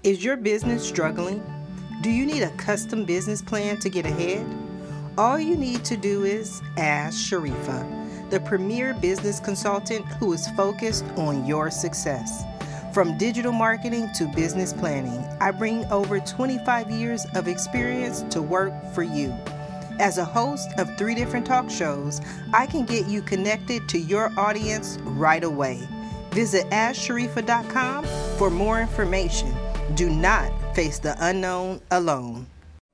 Is your business struggling? Do you need a custom business plan to get ahead? All you need to do is ask Sharifa, the premier business consultant who is focused on your success. From digital marketing to business planning, I bring over 25 years of experience to work for you. As a host of 3 different talk shows, I can get you connected to your audience right away. Visit AskSharifa.com for more information. Do not face the unknown alone.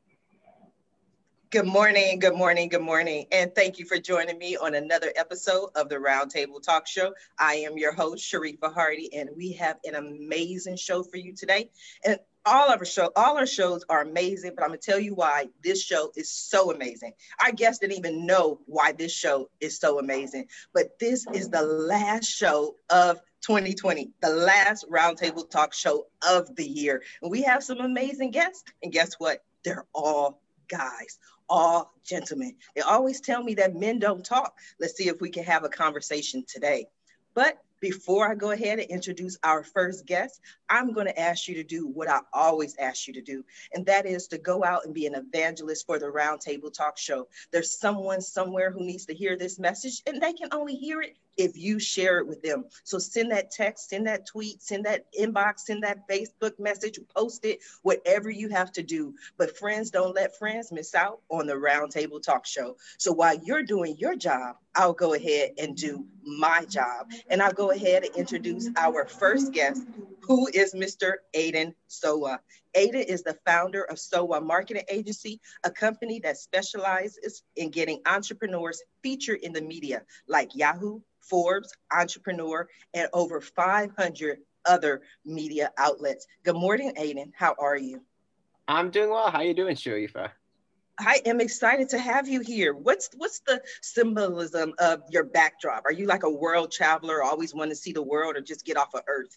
Good morning, good morning, good morning. And thank you for joining me on another episode of the Roundtable Talk Show. I am your host, Sharifa Hardy, and we have an amazing show for you today. And all our shows are amazing, but I'm going to tell you why this show is so amazing. Our guests didn't even know why this show is so amazing, but this is the last show of 2020, the last Roundtable Talk Show of the year. And we have some amazing guests, and guess what? They're all guys, all gentlemen. They always tell me that men don't talk. Let's see if we can have a conversation today. But before I go ahead and introduce our first guest, I'm going to ask you to do what I always ask you to do, and that is to go out and be an evangelist for the Roundtable Talk Show. There's someone somewhere who needs to hear this message, and they can only hear it if you share it with them. So send that text, send that tweet, send that inbox, send that Facebook message, post it, whatever you have to do. But friends, don't let friends miss out on the Roundtable Talk Show. So while you're doing your job, I'll go ahead and do my job. And I'll go ahead and introduce our first guest, who is Mr. Aiden Sowa. Aiden is the founder of Sowa Marketing Agency, a company that specializes in getting entrepreneurs featured in the media like Yahoo, Forbes, Entrepreneur, and over 500 other media outlets. Good morning, Aiden. How are you? I'm doing well. How are you doing, Sharifa? I am excited to have you here. What's the symbolism of your backdrop? Are you like a world traveler, always want to see the world, or just get off of Earth?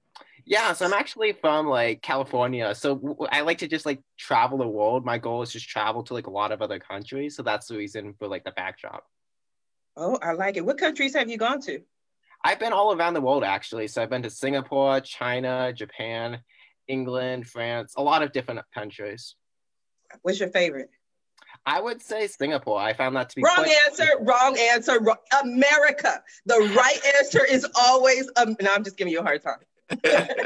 Yeah, so I'm actually from California. So I like to just travel the world. My goal is just travel to a lot of other countries. So that's the reason for the backdrop. Oh, I like it. What countries have you gone to? I've been all around the world, actually. So I've been to Singapore, China, Japan, England, France, a lot of different countries. What's your favorite? I would say Singapore. I found that to be wrong answer. America. The right answer is always, no, I'm just giving you a hard time. I'm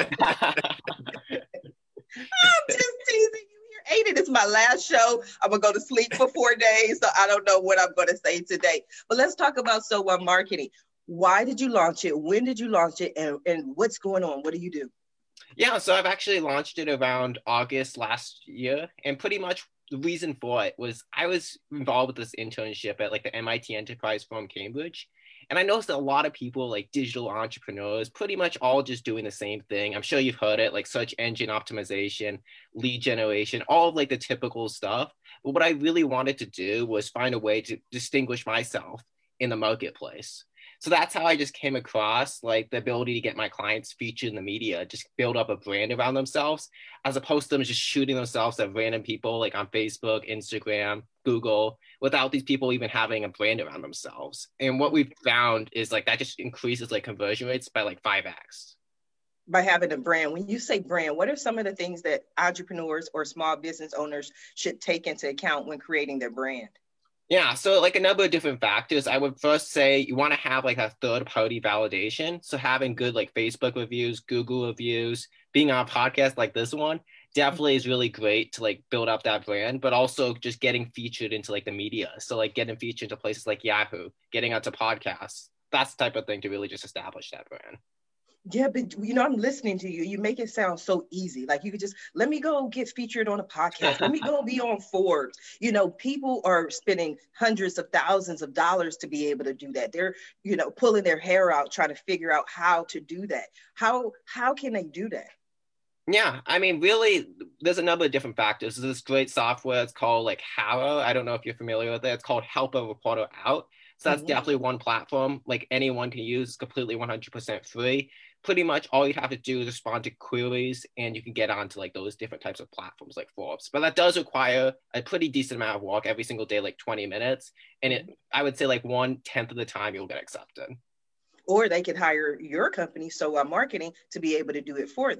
just teasing you here. Aiden, it's my last show. I'm going to go to sleep for 4 days, so I don't know what I'm going to say today. But let's talk about Sowa Marketing. Why did you launch it? When did you launch it? And what's going on? What do you do? Yeah, so I've actually launched it around August last year. And pretty much the reason for it was I was involved with this internship at the MIT Enterprise Forum Cambridge. And I noticed that a lot of people, digital entrepreneurs, pretty much all just doing the same thing. I'm sure you've heard it, search engine optimization, lead generation, all of the typical stuff. But what I really wanted to do was find a way to distinguish myself in the marketplace. So that's how I just came across the ability to get my clients featured in the media, just build up a brand around themselves, as opposed to them just shooting themselves at random people on Facebook, Instagram, Google, without these people even having a brand around themselves. And what we've found is that just increases conversion rates by 5x. By having a brand. When you say brand, what are some of the things that entrepreneurs or small business owners should take into account when creating their brand? Yeah, so a number of different factors. I would first say you want to have a third-party validation. So having good Facebook reviews, Google reviews, being on a podcast like this one definitely is really great to build up that brand, but also just getting featured into the media. So getting featured into places like Yahoo, getting onto podcasts. That's the type of thing to really just establish that brand. Yeah, but I'm listening to you. You make it sound so easy. You could just, let me go get featured on a podcast. Let me go be on Forbes. People are spending hundreds of thousands of dollars to be able to do that. They're, pulling their hair out, trying to figure out how to do that. How can they do that? Yeah, I mean, really, there's a number of different factors. There's this great software. It's called Haro. I don't know if you're familiar with it. It's called Help a Reporter Out. So that's definitely one platform anyone can use. It's completely 100% free. Pretty much all you have to do is respond to queries and you can get onto those different types of platforms like Forbes. But that does require a pretty decent amount of work every single day, 20 minutes. And I would say 1/10 of the time you'll get accepted. Or they could hire your company, Sowa Marketing, to be able to do it for them.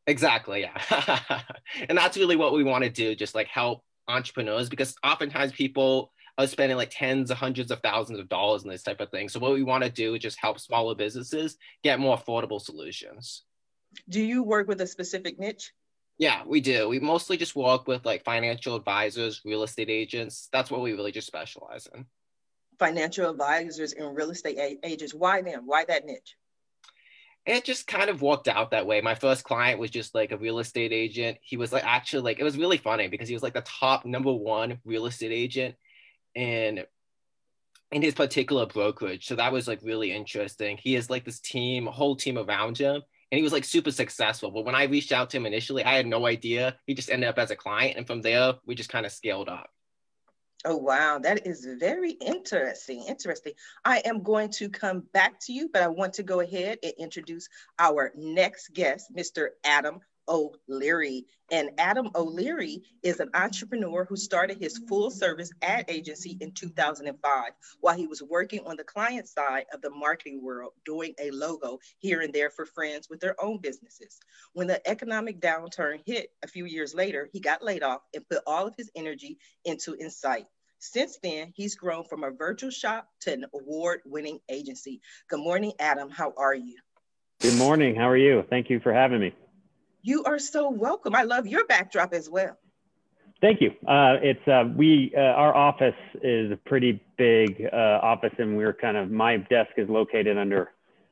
Exactly, yeah. And that's really what we want to do, just like help entrepreneurs, because oftentimes people are spending like tens of hundreds of thousands of dollars in this type of thing. So what we want to do is just help smaller businesses get more affordable solutions. Do you work with a specific niche? Yeah, we do. We mostly just work with like financial advisors, real estate agents. That's what we really just specialize in. Financial advisors and real estate agents. Why them? Why that niche? It just kind of worked out that way. My first client was just like a real estate agent. He was like actually like it was really funny because he was like the top number one real estate agent in his particular brokerage. So that was like really interesting. He has like this team, a whole team around him, and he was like super successful. But when I reached out to him initially, I had no idea. He just ended up as a client, and from there we just kind of scaled up. Oh, wow. That is very interesting. Interesting. I am going to come back to you, but I want to go ahead and introduce our next guest, Mr. Adam O'Leary. And Adam O'Leary is an entrepreneur who started his full service ad agency in 2005 while he was working on the client side of the marketing world, doing a logo here and there for friends with their own businesses. When the economic downturn hit a few years later, he got laid off and put all of his energy into Insight. Since then, he's grown from a virtual shop to an award-winning agency. Good morning, Adam. How are you? Good morning. How are you? Thank you for having me. You are so welcome. I love your backdrop as well. Thank you. Our office is a pretty big office, and my desk is located under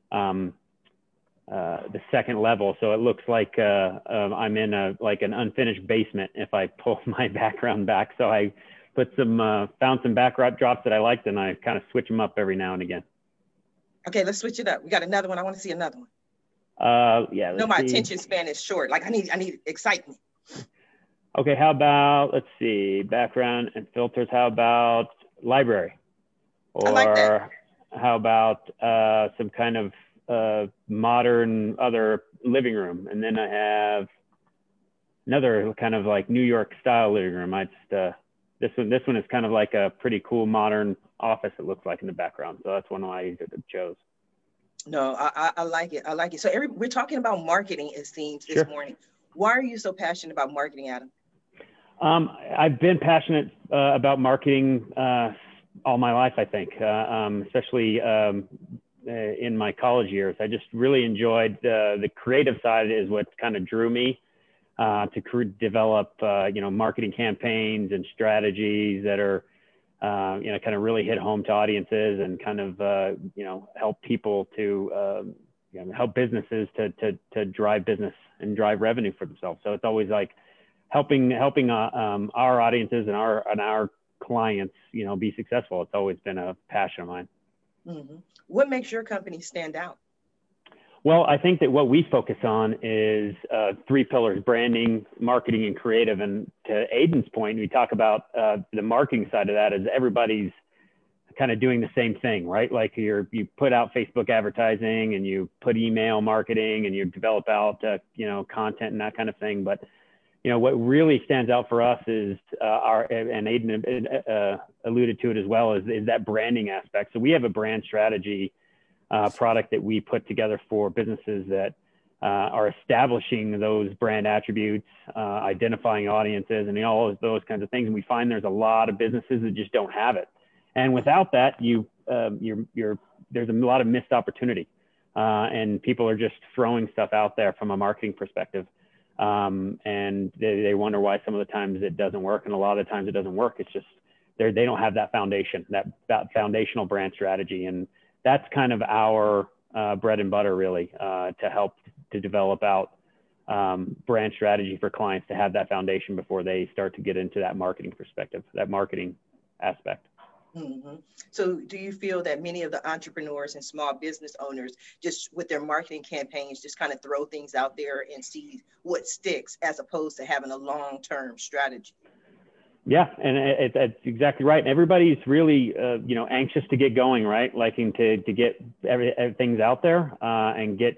the second level, so it looks like I'm in an unfinished basement if I pull my background back. So I found some backdrops that I liked, and I kind of switch them up every now and again. Okay, let's switch it up. We got another one. I want to see another one. Yeah. No, my attention span is short. Like I need excitement. Okay, how about, let's see, background and filters. How about library? Or I like that. How about some kind of modern other living room? And then I have another kind of like New York style living room. This one is kind of like a pretty cool modern office, it looks like in the background. So that's one I chose. No, I like it. I like it. So we're talking about marketing, it seems, this morning. Why are you so passionate about marketing, Adam? I've been passionate about marketing all my life, I think, especially in my college years. I just really enjoyed the creative side is what kind of drew me to develop, marketing campaigns and strategies that are, kind of really hit home to audiences and kind of, help people to, help businesses to drive business and drive revenue for themselves. So it's always like helping our audiences and our clients, be successful. It's always been a passion of mine. Mm-hmm. What makes your company stand out? Well, I think that what we focus on is three pillars: branding, marketing, and creative. And to Aiden's point, we talk about the marketing side of that is everybody's kind of doing the same thing, right? Like you put out Facebook advertising and you put email marketing and you develop out, content and that kind of thing. But, what really stands out for us is and Aiden alluded to it as well, is that branding aspect. So we have a brand strategy product that we put together for businesses that are establishing those brand attributes, identifying audiences, and all of those kinds of things. And we find there's a lot of businesses that just don't have it. And without that, there's a lot of missed opportunity, and people are just throwing stuff out there from a marketing perspective, and they wonder why some of the times it doesn't work, and a lot of the times it doesn't work. It's just they don't have that foundation, that foundational brand strategy, and that's kind of our bread and butter, really, to help to develop out brand strategy for clients to have that foundation before they start to get into that marketing perspective, that marketing aspect. Mm-hmm. So do you feel that many of the entrepreneurs and small business owners just with their marketing campaigns just kind of throw things out there and see what sticks as opposed to having a long-term strategy? Yeah, and it's exactly right. Everybody's really, anxious to get going, right? Liking to get everything's out there and get,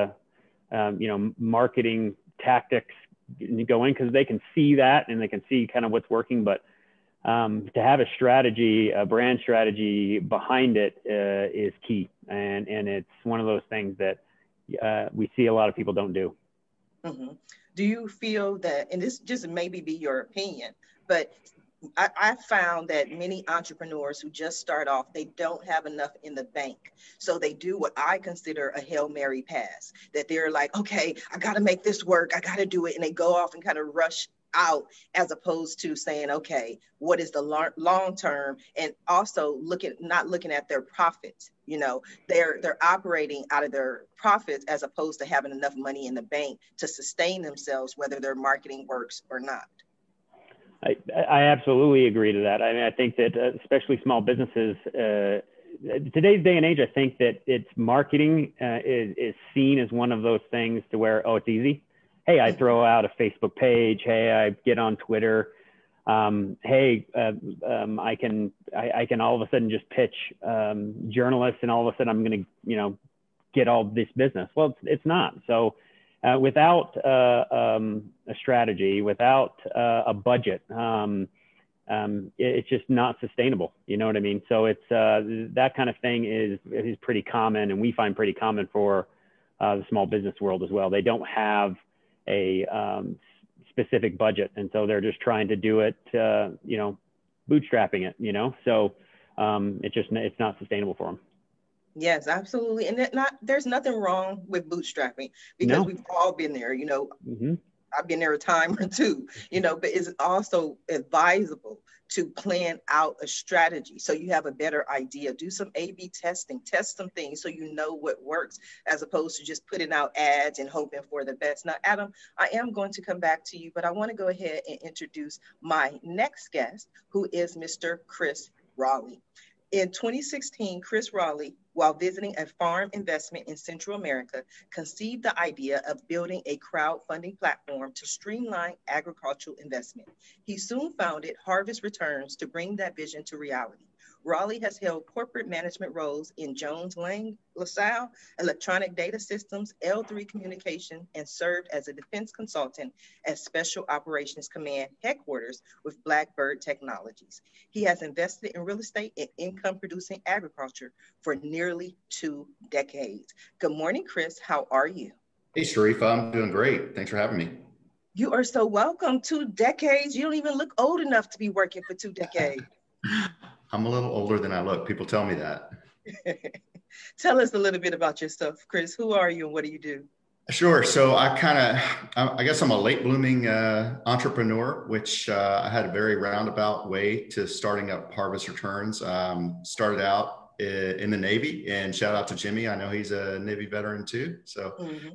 marketing tactics going because they can see that and they can see kind of what's working. But to have a strategy, a brand strategy behind it is key. And it's one of those things that we see a lot of people don't do. Mm-hmm. Do you feel that, and this just maybe be your opinion, but I found that many entrepreneurs who just start off, they don't have enough in the bank. So they do what I consider a Hail Mary pass, that they're like, okay, I got to make this work. I got to do it. And they go off and kind of rush out, as opposed to saying, okay, what is the long term? And also not looking at their profits. You know, they're operating out of their profits as opposed to having enough money in the bank to sustain themselves, whether their marketing works or not. I absolutely agree to that. I mean, I think that especially small businesses, today's day and age, I think that it's marketing is seen as one of those things to where, oh, it's easy. Hey, I throw out a Facebook page. Hey, I get on Twitter. Hey, I can all of a sudden just pitch journalists, and all of a sudden I'm going to, get all this business. Well, it's not. So without a strategy, without a budget, it's just not sustainable. You know what I mean? So it's that kind of thing is pretty common, and we find pretty common for the small business world as well. They don't have a specific budget, and so they're just trying to do it, bootstrapping it. So it's not sustainable for them. Yes, absolutely. And there's nothing wrong with bootstrapping, because we've all been there, Mm-hmm. I've been there a time or two, but it's also advisable to plan out a strategy so you have a better idea. Do some A/B testing, test some things so you know what works, as opposed to just putting out ads and hoping for the best. Now, Adam, I am going to come back to you, but I want to go ahead and introduce my next guest, who is Mr. Chris Raleigh. In 2016, Chris Raleigh, while visiting a farm investment in Central America, conceived the idea of building a crowdfunding platform to streamline agricultural investment. He soon founded Harvest Returns to bring that vision to reality. Raleigh has held corporate management roles in Jones Lang LaSalle, Electronic Data Systems, L3 Communication, and served as a defense consultant at Special Operations Command headquarters with Blackbird Technologies. He has invested in real estate and income-producing agriculture for nearly 2 decades. Good morning, Chris. How are you? Hey, Sharifa, I'm doing great. Thanks for having me. You are so welcome. 2 decades. You don't even look old enough to be working for 2 decades. I'm a little older than I look. People tell me that. Tell us a little bit about yourself, Chris. Who are you and what do you do? Sure. So I guess I'm a late blooming entrepreneur, which I had a very roundabout way to starting up Harvest Returns. Started out in the Navy, and shout out to Jimmy. I know he's a Navy veteran too. So,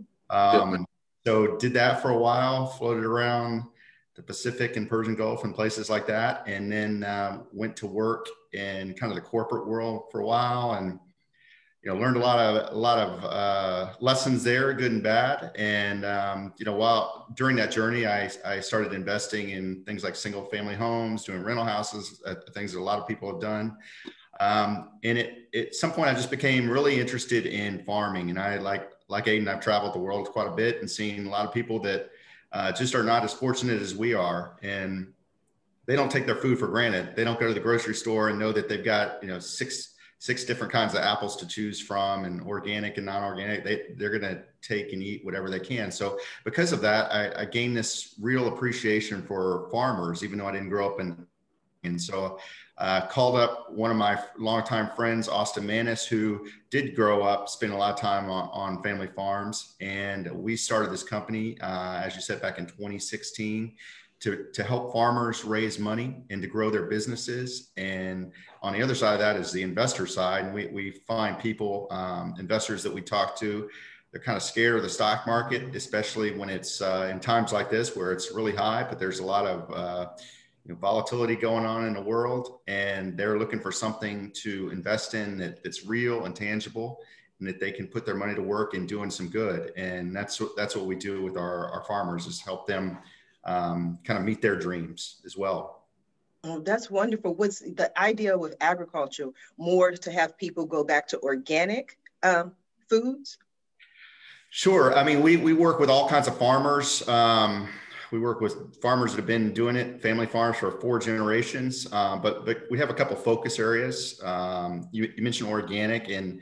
so did that for a while, floated around the Pacific and Persian Gulf and places like that. And then went to work in kind of the corporate world for a while, and learned a lot of lessons there, good and bad. And while during that journey, I started investing in things like single family homes, doing rental houses, things that a lot of people have done. And at some point, I just became really interested in farming. And I like Aiden, I've traveled the world quite a bit and seen a lot of people that just are not as fortunate as we are, and they don't take their food for granted. They don't go to the grocery store and know that they've got six different kinds of apples to choose from, and organic and non-organic. They're going to take and eat whatever they can. So because of that, I gained this real appreciation for farmers, even though I didn't grow up in. And so called up one of my longtime friends, Austin Manis, who did grow up, spend a lot of time on family farms. And we started this company, as you said, back in 2016 to help farmers raise money and to grow their businesses. And on the other side of that is the investor side. And we find people, investors that we talk to, they're kind of scared of the stock market, especially when it's in times like this where it's really high, but there's a lot of volatility going on in the world, and they're looking for something to invest in that's real and tangible, and that they can put their money to work in doing some good. And that's what we do with our farmers, is help them kind of meet their dreams as well. Oh, that's wonderful. What's the idea with agriculture? More to have people go back to organic foods? Sure. I mean, we work with all kinds of farmers. We work with farmers that have been doing it, family farms for 4 generations. But we have a couple focus areas. You mentioned organic, and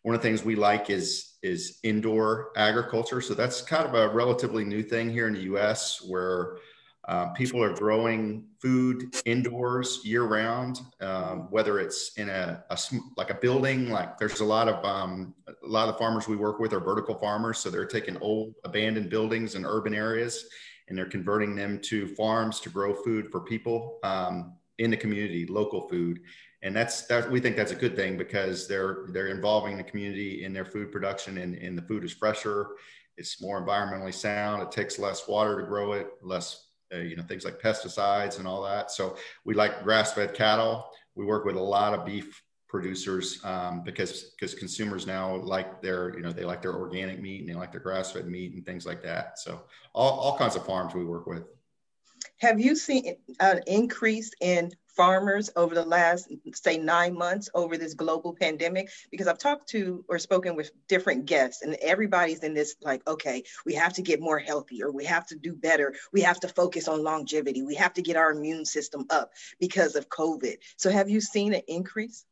One of the things we like is indoor agriculture. So that's kind of a relatively new thing here in the US, where people are growing food indoors year round, whether it's in like a building. Like there's a lot of the farmers we work with are vertical farmers. So they're taking old abandoned buildings in urban areas and they're converting them to farms to grow food for people in the community, local food. And we think that's a good thing because they're involving the community in their food production, and the food is fresher. It's more environmentally sound. It takes less water to grow it, less things like pesticides and all that. So we like grass-fed cattle. We work with a lot of beef producers because consumers now like they like their organic meat and they like their grass-fed meat and things like that. So all kinds of farms we work with. Have you seen an increase in farmers over the last, say, 9 months over this global pandemic? Because I've talked to or spoken with different guests, and everybody's in this like, okay, we have to get more healthy, or we have to do better. We have to focus on longevity. We have to get our immune system up because of COVID. So have you seen an increase?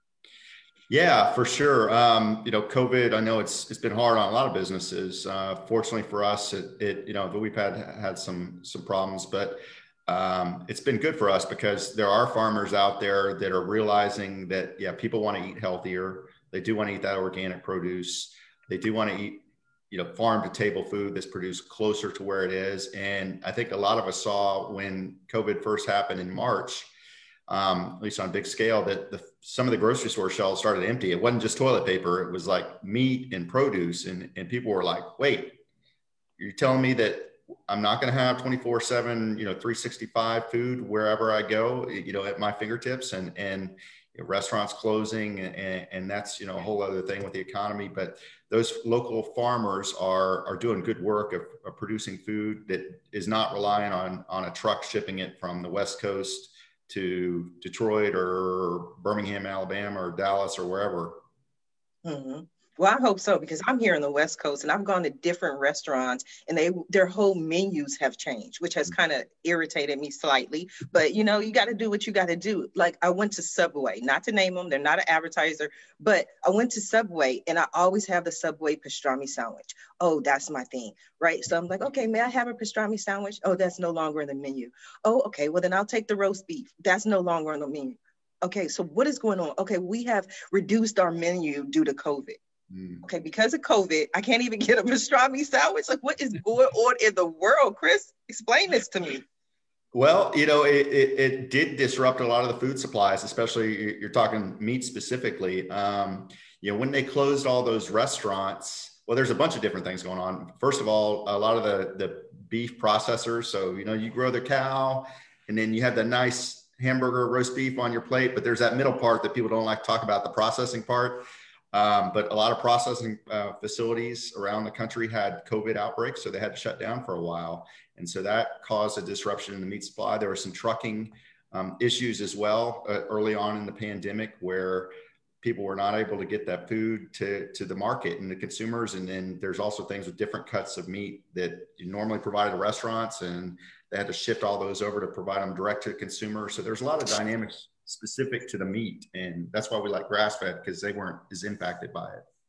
Yeah, for sure. COVID, I know it's been hard on a lot of businesses. Fortunately for us, we've had some problems, but it's been good for us because there are farmers out there that are realizing that, people want to eat healthier. They do want to eat that organic produce. They do want to eat, farm to table food that's produced closer to where it is. And I think a lot of us saw when COVID first happened in March, at least on a big scale, that some of the grocery store shelves started to empty. It wasn't just toilet paper. It was like meat and produce. And people were like, wait, you're telling me that I'm not going to have 24/7, 365 food wherever I go, at my fingertips, and restaurants closing. And that's, a whole other thing with the economy. But those local farmers are doing good work of producing food that is not relying on a truck shipping it from the West Coast to Detroit or Birmingham, Alabama, or Dallas, or wherever. Mm-hmm. Well, I hope so, because I'm here on the West Coast and I've gone to different restaurants and their whole menus have changed, which has kind of irritated me slightly. But, you got to do what you got to do. Like I went to Subway, not to name them, they're not an advertiser, but I went to Subway and I always have the Subway pastrami sandwich. Oh, that's my thing, right? So I'm like, okay, may I have a pastrami sandwich? Oh, that's no longer in the menu. Oh, okay, well then I'll take the roast beef. That's no longer on the menu. Okay, so what is going on? Okay, we have reduced our menu due to COVID. Okay, because of COVID, I can't even get a pastrami sandwich. Like, what is going on in the world, Chris? Explain this to me. Well, it did disrupt a lot of the food supplies, especially you're talking meat specifically. When they closed all those restaurants, well, there's a bunch of different things going on. First of all, a lot of the beef processors. So, you grow the cow and then you have the nice hamburger roast beef on your plate, but there's that middle part that people don't like to talk about, the processing part. But a lot of processing facilities around the country had COVID outbreaks, so they had to shut down for a while. And so that caused a disruption in the meat supply. There were some trucking issues as well early on in the pandemic, where people were not able to get that food to the market and the consumers. And then there's also things with different cuts of meat that you normally provide to restaurants, and they had to shift all those over to provide them direct to the consumer. So there's a lot of dynamics specific to the meat. And that's why we like grass-fed, because they weren't as impacted by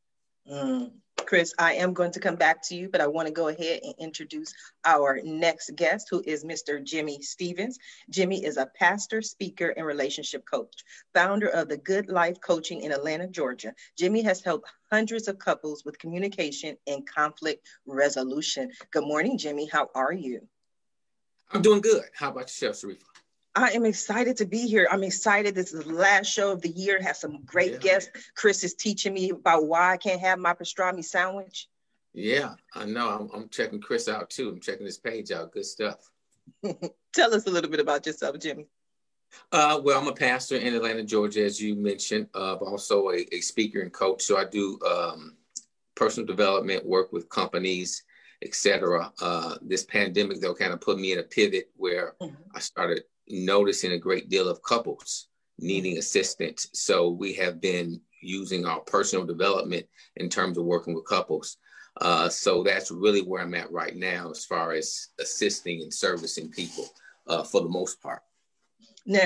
it. Chris, I am going to come back to you, but I want to go ahead and introduce our next guest, who is Mr. Jimmy Stevens. Jimmy is a pastor, speaker, and relationship coach, founder of the Good Life Coaching in Atlanta, Georgia. Jimmy has helped hundreds of couples with communication and conflict resolution. Good morning, Jimmy. How are you? I'm doing good. How about yourself, Sharifa? I am excited to be here. I'm excited. This is the last show of the year. Have some great guests. Chris is teaching me about why I can't have my pastrami sandwich. Yeah, I know. I'm checking Chris out too. I'm checking his page out. Good stuff. Tell us a little bit about yourself, Jimmy. Well, I'm a pastor in Atlanta, Georgia, as you mentioned. I'm also a speaker and coach. So I do personal development, work with companies, etc. This pandemic, though, kind of put me in a pivot where I started noticing a great deal of couples needing assistance. So we have been using our personal development in terms of working with couples. So that's really where I'm at right now, as far as assisting and servicing people for the most part. Now,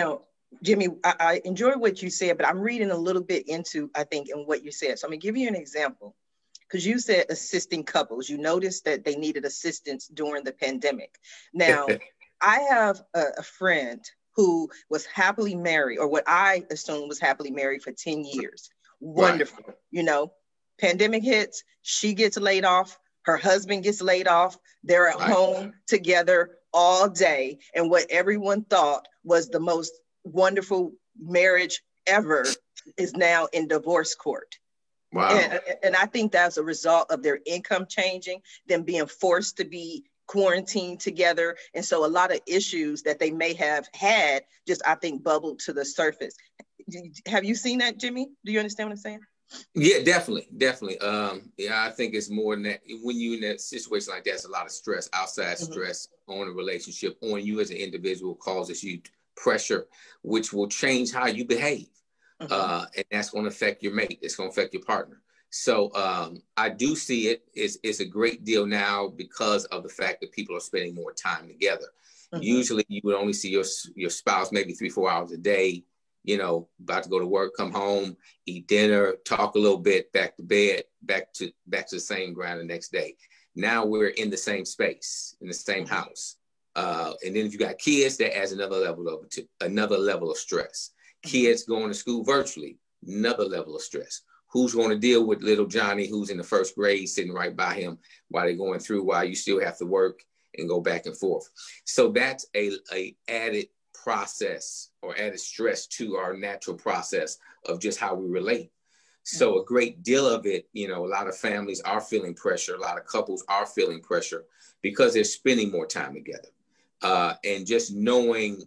Jimmy, I enjoy what you said, but I'm reading a little bit into, I think, in what you said. So I'm going to give you an example, because you said assisting couples. You noticed that they needed assistance during the pandemic. Now, I have a friend who was happily married, or what I assume was happily married for 10 years. Wonderful. Right. You know, pandemic hits, she gets laid off, her husband gets laid off. They're at home together all day. And what everyone thought was the most wonderful marriage ever is now in divorce court. Wow. And I think that's a result of their income changing, them being forced to be quarantined together. And so a lot of issues that they may have had just, I think, bubbled to the surface. Have you seen that, Jimmy? Do you understand what I'm saying? Yeah, definitely. Yeah, I think it's more than that. When you're in that situation like that, it's a lot of stress, outside stress on a relationship, on you as an individual, causes you pressure, which will change how you behave. And that's going to affect your mate. It's going to affect your partner. So I do see it. It's a great deal now because of the fact that people are spending more time together. Usually you would only see your spouse maybe 3-4 hours a day, you know, about to go to work, come home, eat dinner, talk a little bit, back to bed, back to the same ground the next day. Now we're in the same space, in the same house. And then if you got kids, that adds another level of stress. Kids going to school virtually, another level of stress. Who's going to deal with little Johnny, who's in the first grade, sitting right by him while they're going through, while you still have to work and go back and forth. So that's a added process or added stress to our natural process of just how we relate. So a great deal of it, you know, a lot of families are feeling pressure. A lot of couples are feeling pressure because they're spending more time together. And just knowing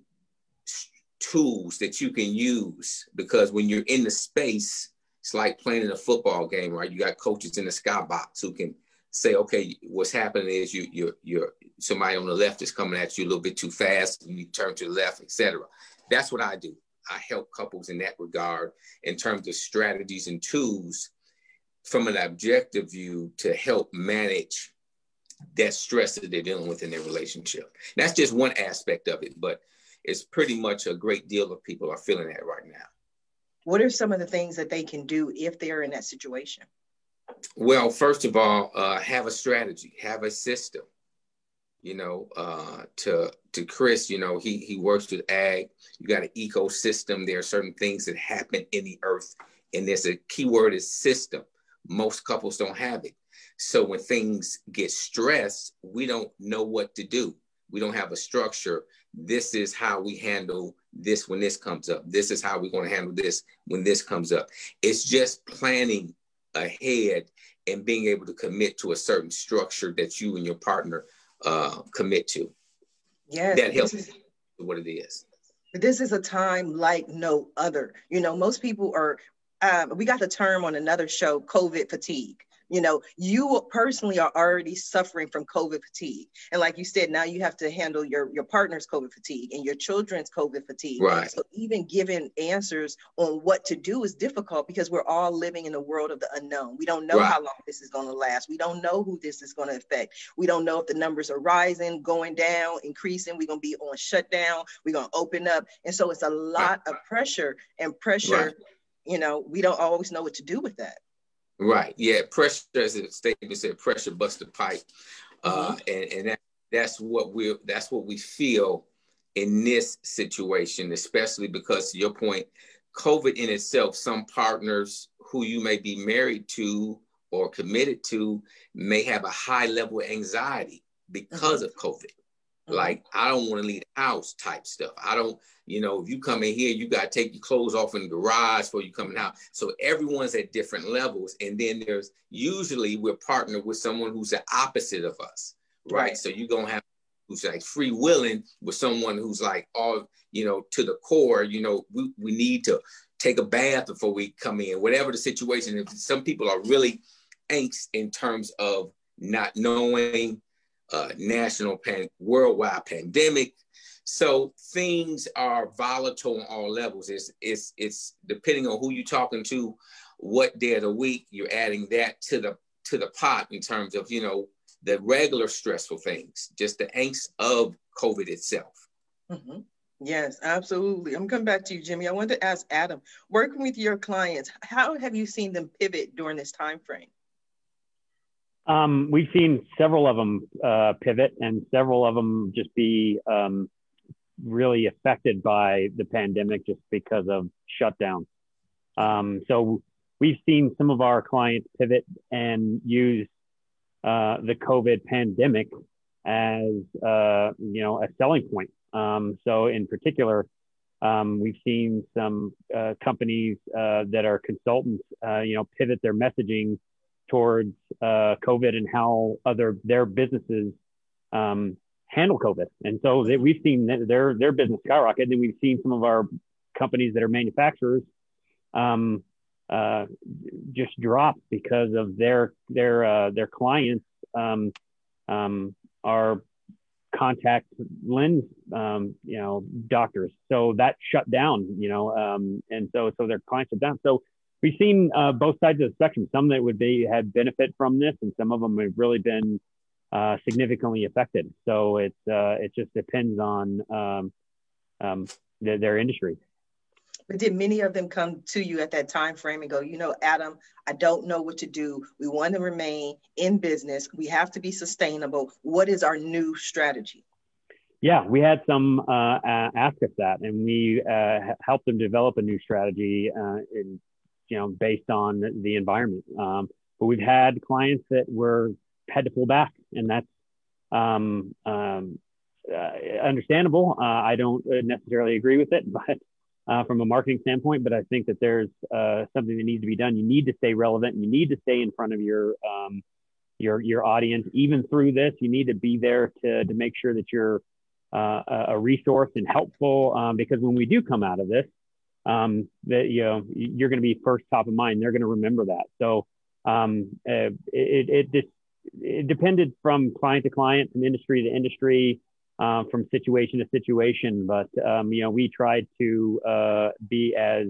tools that you can use, because when you're in the space, it's like playing in a football game, right? You got coaches in the skybox who can say, okay, what's happening is you're somebody on the left is coming at you a little bit too fast. You turn to the left, etc. That's what I do. I help couples in that regard in terms of strategies and tools from an objective view to help manage that stress that they're dealing with in their relationship. That's just one aspect of it, but it's pretty much a great deal of people are feeling that right now. What are some of the things that they can do if they're in that situation? Well, first of all, have a strategy, have a system. You know, to Chris, you know, he works with ag. You got an ecosystem. There are certain things that happen in the earth, and there's a key word is system. Most couples don't have it. So when things get stressed, we don't know what to do. We don't have a structure. This is how we handle this when this comes up. This is how we're going to handle this when this comes up. It's just planning ahead and being able to commit to a certain structure that you and your partner commit to. Yes, that helps what it is. This is a time like no other. You know, most people are, we got the term on another show, COVID fatigue. You know, you personally are already suffering from COVID fatigue. And like you said, now you have to handle your partner's COVID fatigue and your children's COVID fatigue. Right. So even giving answers on what to do is difficult because we're all living in the world of the unknown. We don't know how long this is going to last. We don't know who this is going to affect. We don't know if the numbers are rising, going down, increasing. We're going to be on shutdown. We're going to open up. And so it's a lot of pressure, you know, we don't always know what to do with that. Right. Yeah. Pressure, as the statement said, pressure busts the pipe. And that's what we feel in this situation, especially because, to your point, COVID in itself, some partners who you may be married to or committed to may have a high level of anxiety because of COVID. Like, I don't want to leave the house type stuff. I don't, you know, if you come in here, you got to take your clothes off in the garage before you come out. So everyone's at different levels. And then usually we're partnered with someone who's the opposite of us, right? So you're going to have who's like free willing with someone who's like all, you know, to the core, you know, we need to take a bath before we come in, whatever the situation. If some people are really angst in terms of not knowing worldwide pandemic. So things are volatile on all levels. It's depending on who you're talking to, what day of the week, you're adding that to the pot in terms of, you know, the regular stressful things, just the angst of COVID itself. Yes, absolutely. I'm coming back to you, Jimmy. I wanted to ask Adam, working with your clients, how have you seen them pivot during this time frame? We've seen several of them pivot, and several of them just be really affected by the pandemic just because of shutdown. So we've seen some of our clients pivot and use the COVID pandemic as a selling point. So in particular, we've seen some companies that are consultants, pivot their messaging towards COVID and how their businesses handle COVID. And so we've seen their business skyrocket. And we've seen some of our companies that are manufacturers just drop because of their clients are contact lens doctors. So that shut down, and so their clients are down. So we've seen both sides of the spectrum. Some that would have benefit from this, and some of them have really been significantly affected. So it just depends on their industry. But did many of them come to you at that time frame and go, Adam, I don't know what to do. We want to remain in business. We have to be sustainable. What is our new strategy? Yeah, we had some ask us that, and we helped them develop a new strategy, based on the environment. But we've had clients that had to pull back, and that's understandable. I don't necessarily agree with it, but from a marketing standpoint, but I think that there's something that needs to be done. You need to stay relevant. You need to stay in front of your audience. Even through this, you need to be there to make sure that you're a resource and helpful, because when we do come out of this, that you're going to be first top of mind. They're going to remember that. So it depended from client to client, from industry to industry, from situation to situation. But we tried to be as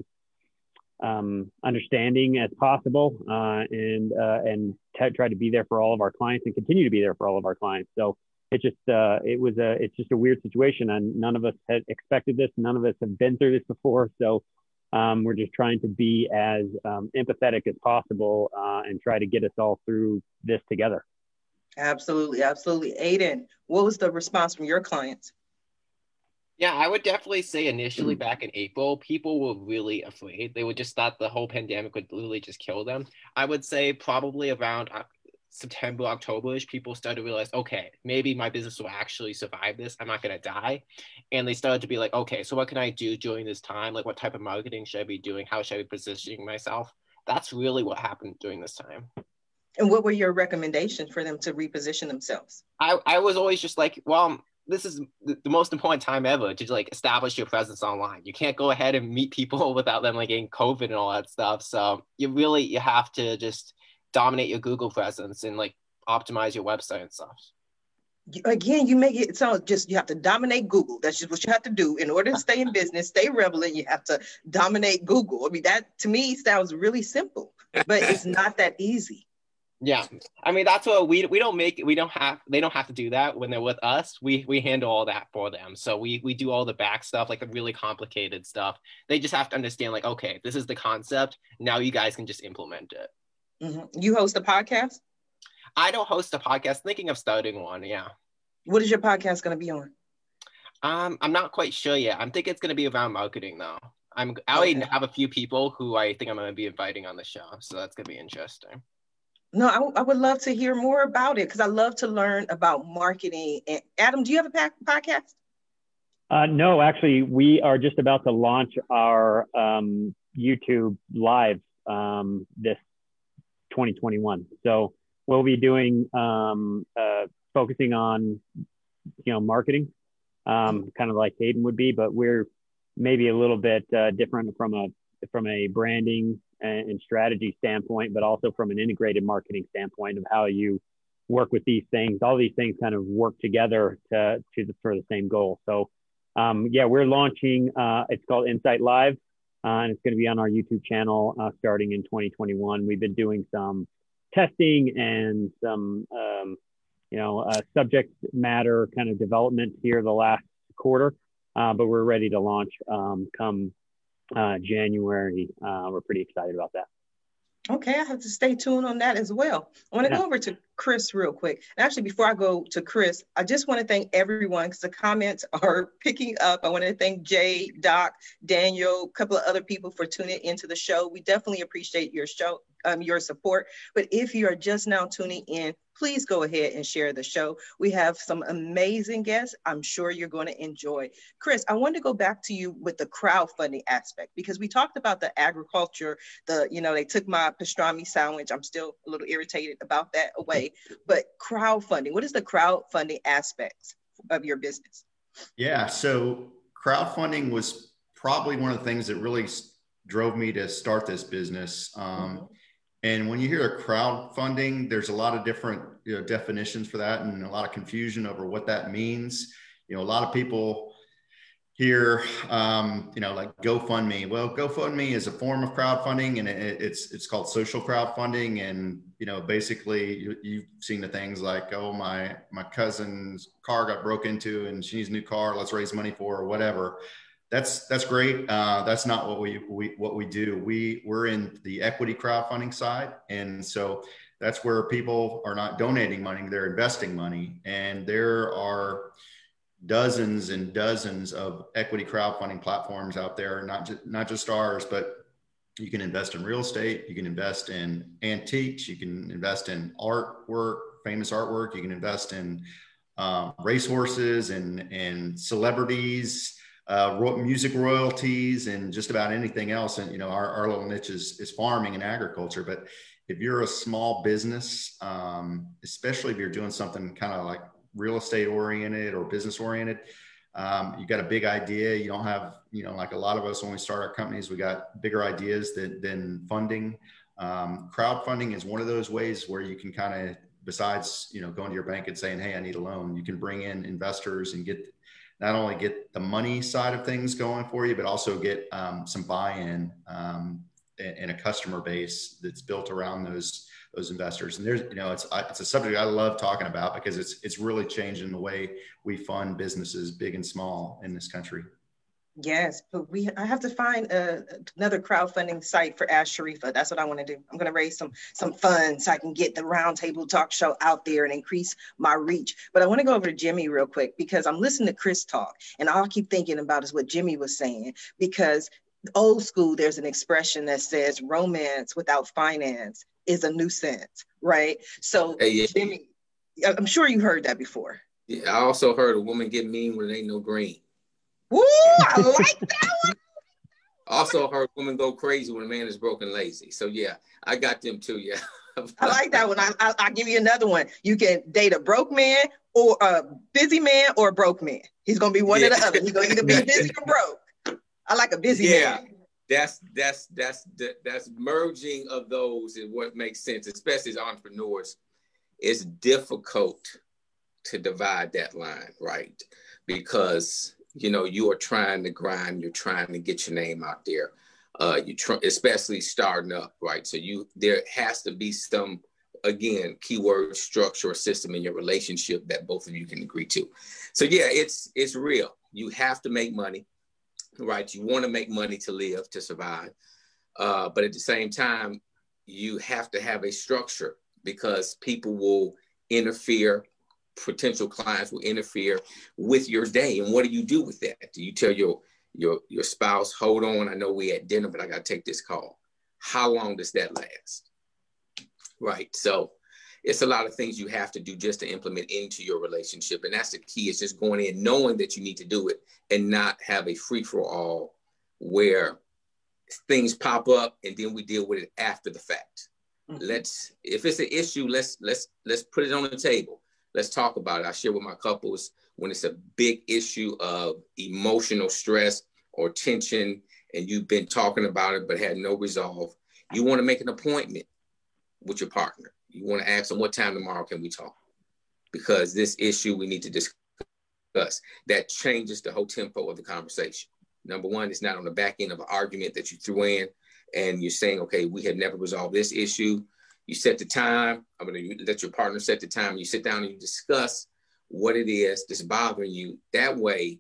understanding as possible, and try to be there for all of our clients and continue to be there for all of our clients. So it's just a weird situation, and none of us had expected this. None of us have been through this before. So we're just trying to be as empathetic as possible, and try to get us all through this together. Absolutely. Absolutely. Aiden, what was the response from your clients? Yeah, I would definitely say initially back in April, people were really afraid. They would just thought the whole pandemic would literally just kill them. I would say probably around September, October-ish, people started to realize, okay, maybe my business will actually survive this. I'm not going to die. And they started to be like, okay, so what can I do during this time? Like, what type of marketing should I be doing? How should I be positioning myself? That's really what happened during this time. And what were your recommendations for them to reposition themselves? I was always just like, well, this is the most important time ever to like establish your presence online. You can't go ahead and meet people without them like getting COVID and all that stuff. So you have to just dominate your Google presence and like optimize your website and stuff. Again, you make it sound just you have to dominate Google. That's just what you have to do in order to stay in business, stay relevant. You have to dominate Google. I mean, that to me sounds really simple, but it's not that easy. Yeah, I mean that's what we don't make. They don't have to do that when they're with us. We handle all that for them. So we do all the back stuff, like the really complicated stuff. They just have to understand, like, okay, this is the concept. Now you guys can just implement it. Mm-hmm. You host a podcast? I don't host a podcast. Thinking of starting one. Yeah. What is your podcast going to be on? I'm not quite sure yet. I'm thinking it's going to be around marketing though. I already have a few people who I think I'm going to be inviting on the show, so that's going to be interesting. No, I would love to hear more about it because I love to learn about marketing. And Adam, do you have a podcast? No, actually, we are just about to launch our YouTube live this 2021. So we'll be doing focusing on marketing, kind of like Aiden would be, but we're maybe a little bit different from a branding and strategy standpoint, but also from an integrated marketing standpoint of how you work with these things. All these things kind of work together for the same goal. So we're launching, it's called Insight Live, and it's going to be on our YouTube channel starting in 2021. We've been doing some testing and some, subject matter kind of development here the last quarter. but we're ready to launch come January. We're pretty excited about that. Okay, I have to stay tuned on that as well. I want to go over to Chris real quick. And actually, before I go to Chris, I just want to thank everyone because the comments are picking up. I want to thank Jay, Doc, Daniel, a couple of other people for tuning into the show. We definitely appreciate your your support. But if you are just now tuning in, please go ahead and share the show. We have some amazing guests I'm sure you're going to enjoy. Chris, I want to go back to you with the crowdfunding aspect because we talked about the agriculture, they took my pastrami sandwich. I'm still a little irritated about that away, but crowdfunding, what is the crowdfunding aspects of your business? Yeah, so crowdfunding was probably one of the things that really drove me to start this business. And when you hear crowdfunding, there's a lot of different definitions for that and a lot of confusion over what that means. A lot of people hear, like GoFundMe. Well, GoFundMe is a form of crowdfunding, and it's called social crowdfunding. And basically, you've seen the things like, oh, my cousin's car got broke into, and she needs a new car. Let's raise money for her, or whatever. That's great. That's not what we do. We're in the equity crowdfunding side. And so that's where people are not donating money, they're investing money. And there are dozens and dozens of equity crowdfunding platforms out there, not just ours, but you can invest in real estate, you can invest in antiques, you can invest in artwork, famous artwork, you can invest in racehorses and celebrities, music royalties, and just about anything else. And our little niche is farming and agriculture. But if you're a small business, especially if you're doing something kind of like real estate oriented or business oriented, you got a big idea. You don't have, like a lot of us when we start our companies, we got bigger ideas than funding. Crowdfunding is one of those ways where you can kind of, besides going to your bank and saying, hey, I need a loan, you can bring in investors and not only get the money side of things going for you, but also get some buy-in and a customer base that's built around those investors. And there's, it's a subject I love talking about because it's really changing the way we fund businesses, big and small, in this country. Yes, but I have to find another crowdfunding site for Ask Sharifa. That's what I want to do. I'm going to raise some funds so I can get the Roundtable Talk Show out there and increase my reach. But I want to go over to Jimmy real quick because I'm listening to Chris talk, and all I keep thinking about is what Jimmy was saying. Because old school, there's an expression that says romance without finance is a nuisance, right? So, Jimmy, I'm sure you heard that before. Yeah, I also heard a woman get mean when there ain't no green. Ooh, I like that one. Also heard women go crazy when a man is broke and lazy. So yeah, I got them too. Yeah. I like that one. I'll give you another one. You can date a broke man or a busy man or a broke man. He's going to be one or the other. He's going to either be busy or broke. I like a busy man. That's merging of those is what makes sense, especially as entrepreneurs. It's difficult to divide that line, right? Because you are trying to grind, you're trying to get your name out there. Especially starting up, right? So there has to be some, again, keyword structure or system in your relationship that both of you can agree to. So yeah, it's real. You have to make money, right? You want to make money to live, to survive. But at the same time, you have to have a structure because people will interfere. Potential clients will interfere with your day. And what do you do with that? Do you tell your spouse, hold on, I know we at dinner, but I got to take this call? How long does that last? Right. So it's a lot of things you have to do just to implement into your relationship. And that's the key, is just going in, knowing that you need to do it and not have a free for all where things pop up and then we deal with it after the fact. Mm-hmm. If it's an issue, let's put it on the table. Let's talk about it. I share with my couples when it's a big issue of emotional stress or tension and you've been talking about it but had no resolve. You want to make an appointment with your partner. You want to ask them, what time tomorrow can we talk? Because this issue we need to discuss. That changes the whole tempo of the conversation. Number one, it's not on the back end of an argument that you threw in and you're saying, okay, we have never resolved this issue. You set the time. I'm going to let your partner set the time. You sit down and you discuss what it is that's bothering you. That way,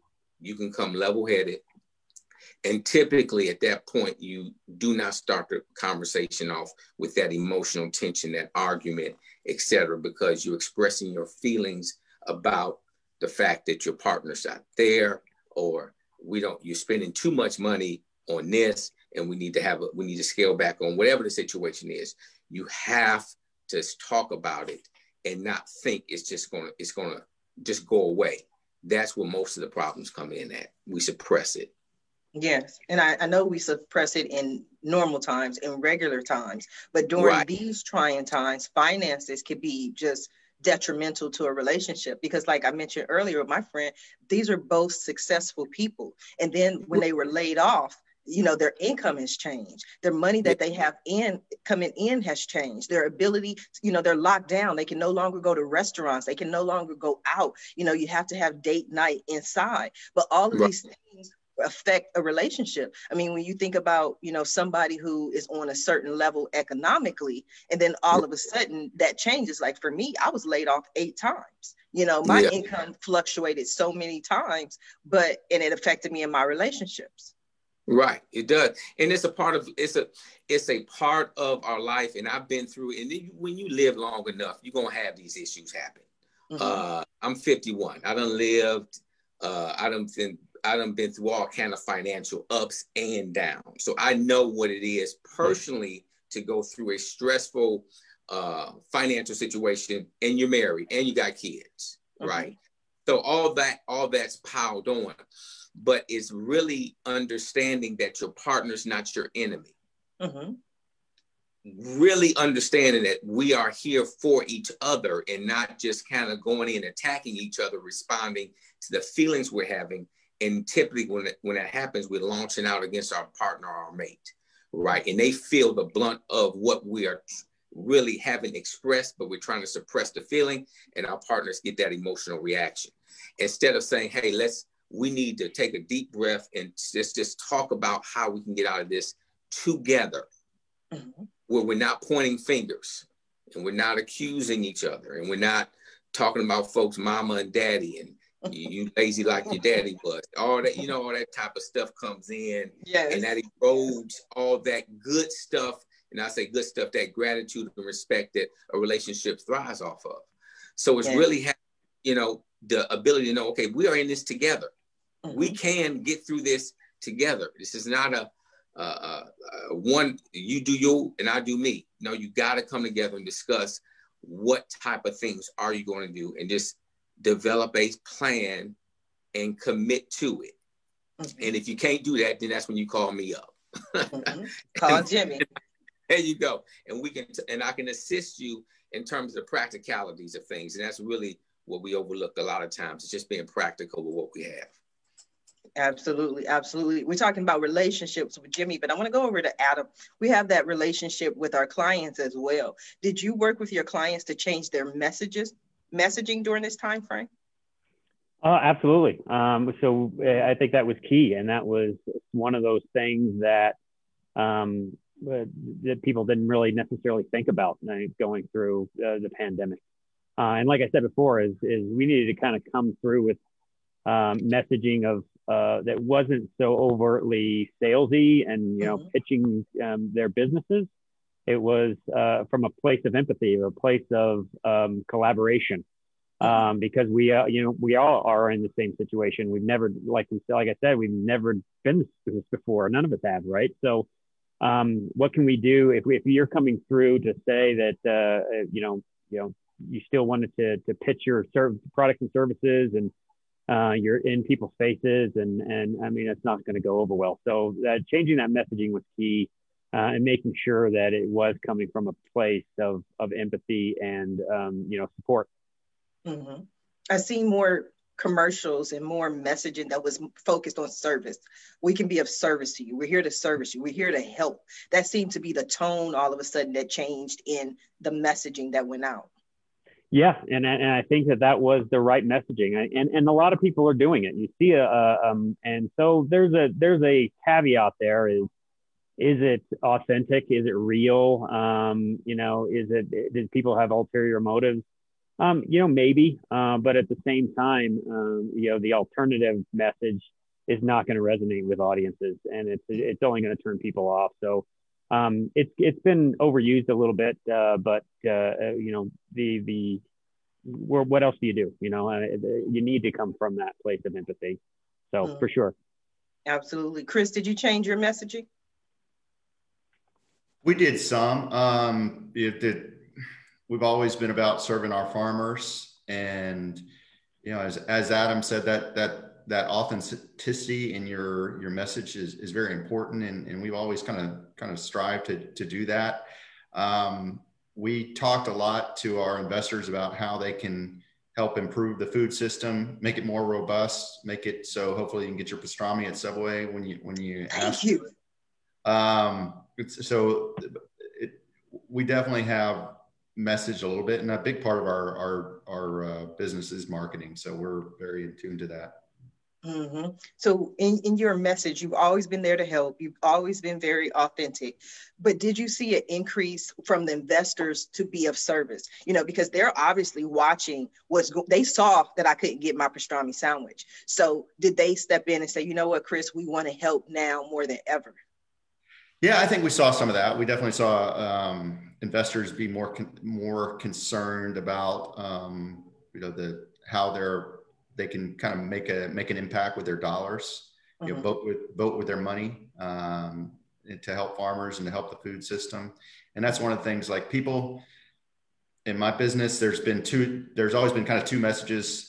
You can come level-headed. And typically at that point, you do not start the conversation off with that emotional tension, that argument, etc., because you're expressing your feelings about the fact that your partner's not there, or you're spending too much money on this, and we need to scale back on whatever the situation is. You have to talk about it and not think it's gonna just go away. That's where most of the problems come in at. We suppress it. Yes. And I know we suppress it in normal times, in regular times, but during these trying times, finances can be just detrimental to a relationship, because like I mentioned earlier with my friend, these are both successful people. And then when they were laid off, their income has changed. Their money that they have coming in has changed. Their ability, they're locked down. They can no longer go to restaurants. They can no longer go out. You have to have date night inside. But all of these things affect a relationship. I mean, when you think about, somebody who is on a certain level economically, and then all of a sudden that changes. Like for me, I was laid off 8 times. My income fluctuated so many times, and it affected me in my relationships. Right, it does, and it's a part of our life. And I've been through. And when you live long enough, you're gonna have these issues happen. Mm-hmm. I'm 51. I done lived. I done been through all kind of financial ups and downs. So I know what it is personally to go through a stressful financial situation, and you're married and you got kids, right? So all that's piled on. But it's really understanding that your partner's not your enemy. Really understanding that we are here for each other, and not just kind of going in, attacking each other, responding to the feelings we're having. And typically when that happens, we're launching out against our partner or our mate, right? And they feel the blunt of what we are really haven't expressed, but we're trying to suppress the feeling, and our partners get that emotional reaction. Instead of saying, hey, we need to take a deep breath and just talk about how we can get out of this together, where we're not pointing fingers and we're not accusing each other, and we're not talking about folks, mama and daddy, and you lazy like your daddy was. All that, all that type of stuff comes in, and that erodes all that good stuff. And I say good stuff, that gratitude and respect that a relationship thrives off of. So it's really, the ability to know, okay, we are in this together. We can get through this together. This is not a one, you do you and I do me. No, you got to come together and discuss what type of things are you going to do, and just develop a plan and commit to it. And if you can't do that, then that's when you call me up. Call Jimmy. There you go. And I can assist you in terms of the practicalities of things. And that's really what we overlook a lot of times. It's just being practical with what we have. Absolutely. Absolutely. We're talking about relationships with Jimmy, but I want to go over to Adam. We have that relationship with our clients as well. Did you work with your clients to change their messaging during this time frame? Absolutely. So I think that was key. And that was one of those things that people didn't really necessarily think about going through the pandemic. And like I said before, is we needed to kind of come through with messaging of that wasn't so overtly salesy and pitching their businesses. It was from a place of empathy, a place of collaboration, because we all are in the same situation. We've never, like I said, we've never been through this before. None of us have, right? So, what can we do if you're coming through to say that you still wanted to pitch your products and services, and you're in people's faces, and I mean, it's not going to go over well. So changing that messaging was key, and making sure that it was coming from a place of empathy and support. I see more commercials and more messaging that was focused on service. We can be of service to you. We're here to service you. We're here to help. That seemed to be the tone all of a sudden that changed in the messaging that went out. Yeah, and I think that was the right messaging, and a lot of people are doing it. You see, and so there's a caveat there: is it authentic? Is it real? Did people have ulterior motives? Maybe, but at the same time, the alternative message is not going to resonate with audiences, and it's only going to turn people off. So it's been overused a little bit, but what else do you do? You need to come from that place of empathy. So for sure. Absolutely. Chris, did you change your messaging? We did some. We've always been about serving our farmers, and as Adam said, that authenticity in your message is very important, and we've always kind of strived to do that. We talked a lot to our investors about how they can help improve the food system, make it more robust, make it so hopefully you can get your pastrami at Subway when you ask. Thank you. We definitely have messaged a little bit, and a big part of our business is marketing. So we're very in tune to that. Mm-hmm. So in your message, you've always been there to help. You've always been very authentic. But did you see an increase from the investors to be of service? Because they're obviously watching they saw that I couldn't get my pastrami sandwich. So did they step in and say, you know what, Chris, we want to help now more than ever? Yeah, I think we saw some of that. We definitely saw investors be more concerned about how they can kind of make an impact with their dollars, vote with their money to help farmers and to help the food system. And that's one of the things, like, people in my business, there's always been kind of two messages: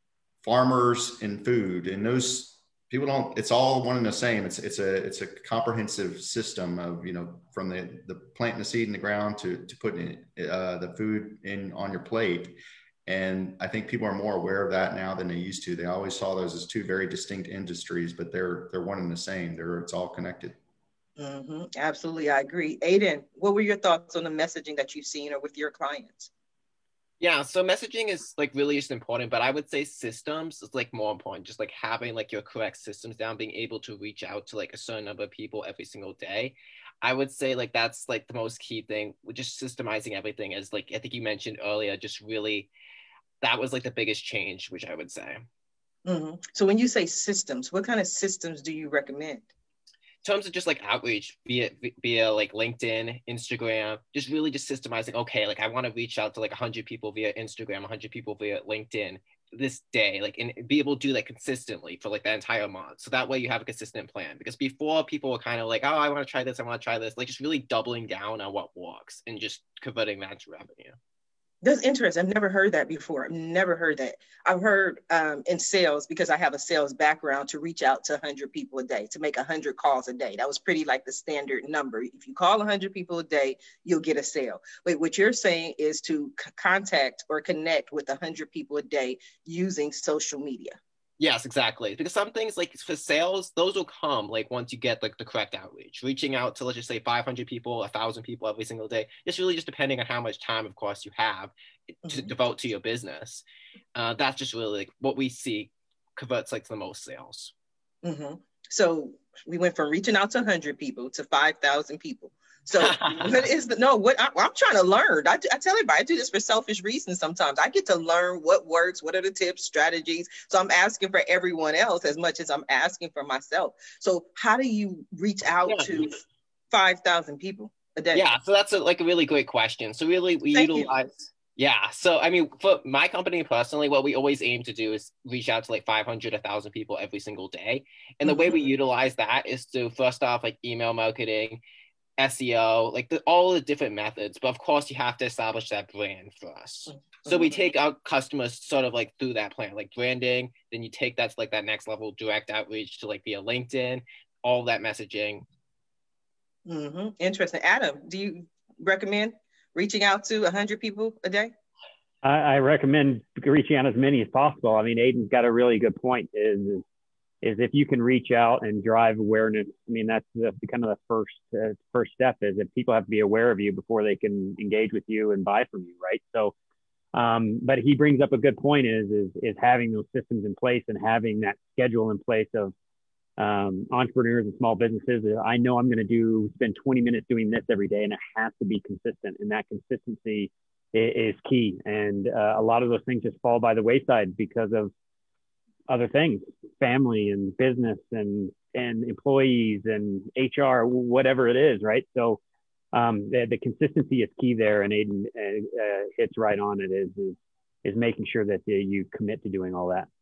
farmers and food. And those people it's all one and the same. It's a comprehensive system of, from the planting the seed in the ground to putting the food on your plate. And I think people are more aware of that now than they used to. They always saw those as two very distinct industries, but they're one and the same. It's all connected. Mm-hmm. Absolutely. I agree. Aiden, what were your thoughts on the messaging that you've seen or with your clients? Yeah, so messaging is really just important, but I would say systems is more important. Just having your correct systems down, being able to reach out to a certain number of people every single day. I would say that's the most key thing. Just systemizing everything is I think you mentioned earlier, just really, that was the biggest change, which I would say. Mm-hmm. So when you say systems, what kind of systems do you recommend? In terms of just outreach via LinkedIn, Instagram, just really just systemizing, okay, I want to reach out to 100 people via Instagram, 100 people via LinkedIn this day, and be able to do that consistently for the entire month. So that way you have a consistent plan, because before people were kind of oh, I want to try this, just really doubling down on what works and just converting that to revenue. That's interesting. I've never heard that before. I've never heard that. I've heard in sales, because I have a sales background, to reach out to 100 people a day, to make 100 calls a day. That was pretty the standard number. If you call 100 people a day, you'll get a sale. But what you're saying is to contact or connect with 100 people a day using social media. Yes, exactly. Because some things for sales, those will come once you get the correct outreach. Reaching out to, let's just say, 500 people, 1,000 people every single day. It's really just depending on how much time, of course, you have to devote to your business. That's just really what we see converts the most sales. Mm-hmm. So we went from reaching out to 100 people to 5,000 people. So I'm trying to learn. I tell everybody, I do this for selfish reasons sometimes. I get to learn what works, what are the tips, strategies. So I'm asking for everyone else as much as I'm asking for myself. So how do you reach out to 5,000 people a day? Yeah, so that's a really great question. So really we utilize... Yeah. So, I mean, for my company personally, what we always aim to do is reach out to 500, 1,000 people every single day. And the way we utilize that is to, first off, email marketing, SEO, all the different methods. But of course, you have to establish that brand first. So we take our customers sort of through that plan, branding. Then you take that to that next level, direct outreach to via LinkedIn, all that messaging. Mm-hmm. Interesting. Adam, do you recommend reaching out to 100 people a day? I recommend reaching out as many as possible. I mean, Aiden's got a really good point. Is if you can reach out and drive awareness. I mean, that's kind of the first step, is that people have to be aware of you before they can engage with you and buy from you, right? So, but he brings up a good point. Is having those systems in place and having that schedule in place of entrepreneurs and small businesses. I know I'm going to spend 20 minutes doing this every day, and it has to be consistent. And that consistency is key. And a lot of those things just fall by the wayside because of other things, family and business and employees and HR, whatever it is, right? So the consistency is key there, and Aiden hits right on it, is making sure that you commit to doing all that.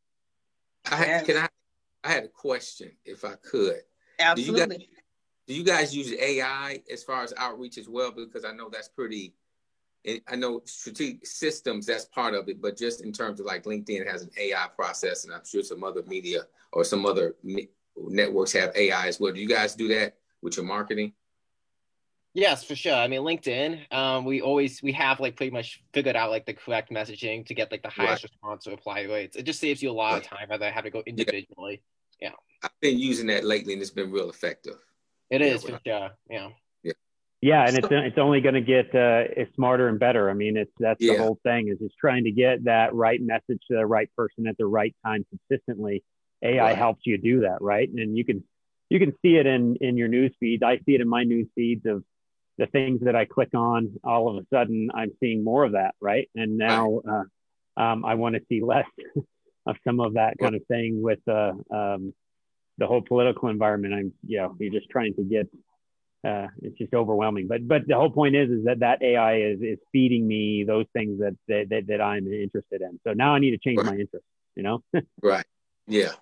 I had a question, if I could. Absolutely. Do you guys use AI as far as outreach as well? Because I know that's pretty, I know strategic systems, that's part of it, but just in terms of like LinkedIn has an AI process, and I'm sure some other media or some other networks have AI as well. Do you guys do that with your marketing? Yes, for sure. I mean, LinkedIn, we have like pretty much figured out like the correct messaging to get like the highest response or reply rates. It just saves you a lot of time rather than having to go individually. Yeah. I've been using that lately, and it's been real effective. It is for sure. Yeah. Yeah, and it's only going to get smarter and better. I mean, that's the whole thing, is just trying to get that right message to the right person at the right time consistently. AI helps you do that, right? And you can see it in your news feeds. I see it in my news feeds of the things that I click on. All of a sudden, I'm seeing more of that, right? And now I want to see less of some of that kind of thing with the whole political environment. You're just trying to get. It's just overwhelming, but the whole point is that AI is feeding me those things that I'm interested in. So now I need to change my interest, Right. Yeah.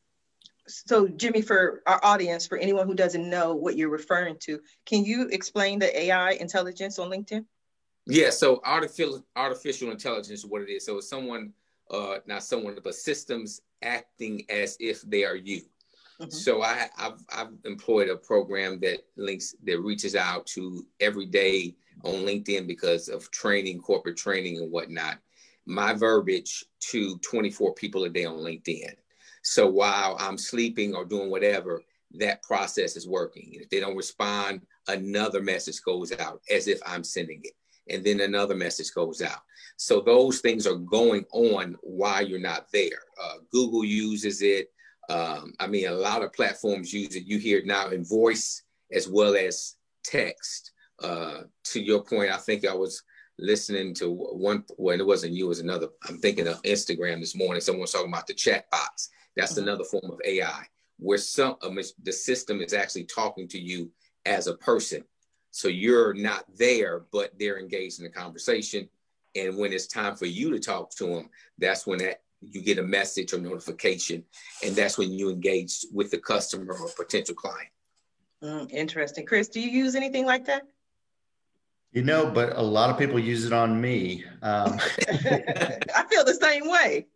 So Jimmy, for our audience, for anyone who doesn't know what you're referring to, can you explain the AI intelligence on LinkedIn? Yeah. So artificial intelligence is what it is. So it's someone, not someone, but systems acting as if they are you. Mm-hmm. So I've employed a program that reaches out to every day on LinkedIn because of training, corporate training and whatnot, my verbiage to 24 people a day on LinkedIn. So while I'm sleeping or doing whatever, that process is working. And if they don't respond, another message goes out as if I'm sending it. And then another message goes out. So those things are going on while you're not there. Google uses it. I mean, a lot of platforms use it. You hear it now in voice as well as text. To your point, I think I was listening to one, well, it wasn't you, it was another. I'm thinking of Instagram this morning. Someone was talking about the chat box. That's another form of AI where the system is actually talking to you as a person. So you're not there, but they're engaged in the conversation. And when it's time for you to talk to them, that's when you get a message or notification. And that's when you engage with the customer or potential client. Interesting. Chris, do you use anything like that? But a lot of people use it on me. I feel the same way.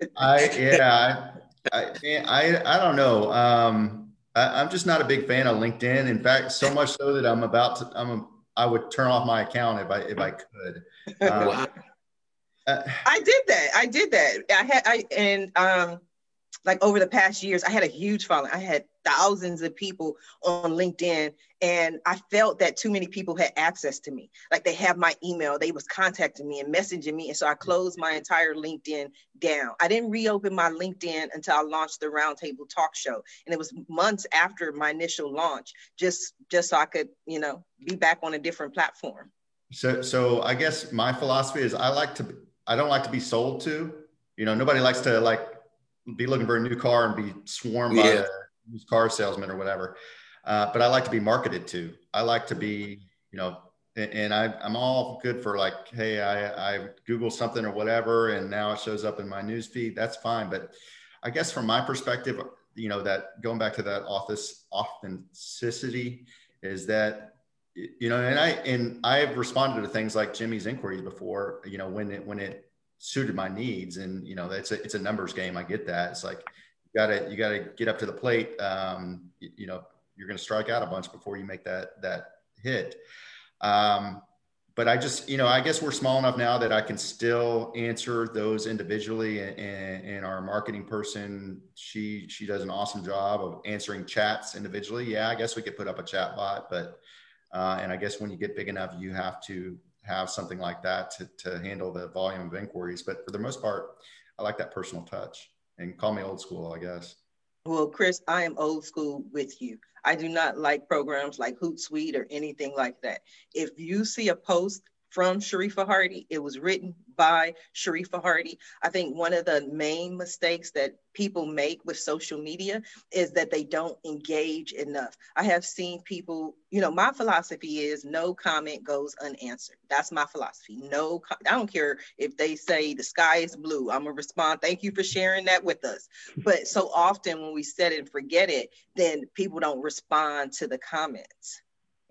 I don't know. I'm just not a big fan of LinkedIn. In fact, so much so that I would turn off my account if I could. Wow. I did that. Like over the past years, I had a huge following. I had thousands of people on LinkedIn, and I felt that too many people had access to me. Like they have my email, they was contacting me and messaging me. And so I closed my entire LinkedIn down. I didn't reopen my LinkedIn until I launched the Roundtable Talk Show. And it was months after my initial launch, just so I could, be back on a different platform. So I guess my philosophy is I don't like to be sold to. Nobody likes to be looking for a new car and be swarmed by a used car salesman or whatever. But I like to be marketed to. I like to be, and I'm all good for hey, I Google something or whatever, and now it shows up in my news feed. That's fine. But I guess from my perspective, that going back to that authenticity is that, and I've responded to things like Jimmy's inquiries before, when it suited my needs, and it's a numbers game. I get that. It's like you gotta get up to the plate. You're gonna strike out a bunch before you make that hit. But I just, I guess we're small enough now that I can still answer those individually, and our marketing person, she does an awesome job of answering chats individually. Yeah, I guess we could put up a chat bot, but and I guess when you get big enough, you have to have something like that to handle the volume of inquiries. But for the most part, I like that personal touch, and call me old school, I guess. Well, Chris, I am old school with you. I do not like programs like Hootsuite or anything like that. If you see a post from Sharifa Hardy. It was written by Sharifa Hardy. I think one of the main mistakes that people make with social media is that they don't engage enough. I have seen people, my philosophy is no comment goes unanswered. That's my philosophy. I don't care if they say the sky is blue. I'm going to respond. Thank you for sharing that with us. But so often when we set it and forget it, then people don't respond to the comments.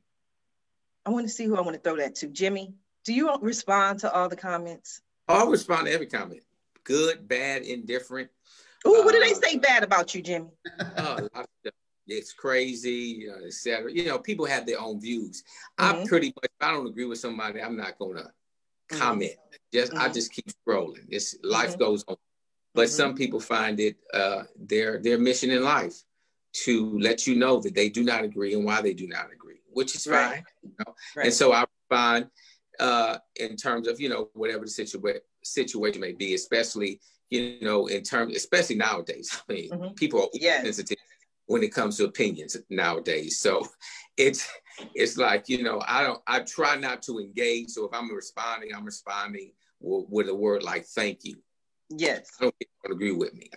I want to see who I want to throw that to. Jimmy, do you respond to all the comments? I'll respond to every comment. Good, bad, indifferent. Oh, what do they say bad about you, Jimmy? A lot of stuff. It's crazy, etc. People have their own views. Mm-hmm. I pretty much, if I don't agree with somebody, I'm not going to comment. I just keep scrolling. Life goes on. But some people find it their mission in life to let you know that they do not agree and why they do not agree, which is fine. Right. And so I respond in terms of whatever the situation may be, especially especially nowadays. I mean, people are sensitive when it comes to opinions nowadays. So it's like I try not to engage. So if I'm responding with a word like "thank you." Yes. I don't think you agree with me.